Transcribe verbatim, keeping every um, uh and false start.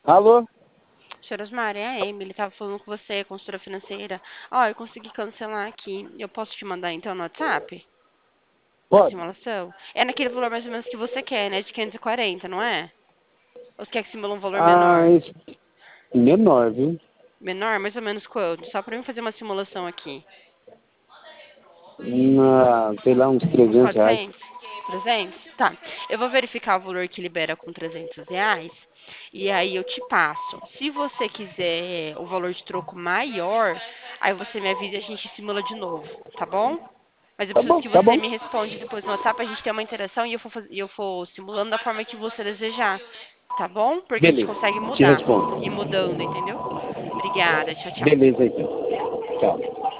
Alô? Senhora Osmar, é a Emily, tava falando com você, consultora financeira. Ó, eu consegui cancelar aqui. Eu posso te mandar então no WhatsApp? A Pode? simulação? É naquele valor mais ou menos que você quer, né? De quinhentos e quarenta, não é? Ou você quer que simula um valor Ah, menor? esse menor, viu? Menor? Mais ou menos quanto? Só pra mim fazer uma simulação aqui. Na, sei lá, uns Uns trezentos reais. quatrocentos? trezentos? Tá. Eu vou verificar o valor que libera com trezentos reais. E aí eu te passo. Se você quiser o valor de troco maior, aí você me avisa e a gente simula de novo, tá bom? Mas eu Tá preciso bom, que tá você bom. me responda depois no WhatsApp, a gente ter uma interação e eu for, faz- e eu for simulando da forma que você desejar, tá bom? Porque a gente Beleza, consegue te mudar, ir respondo. mudando, entendeu? Obrigada, tchau, tchau. Beleza, então. Tchau.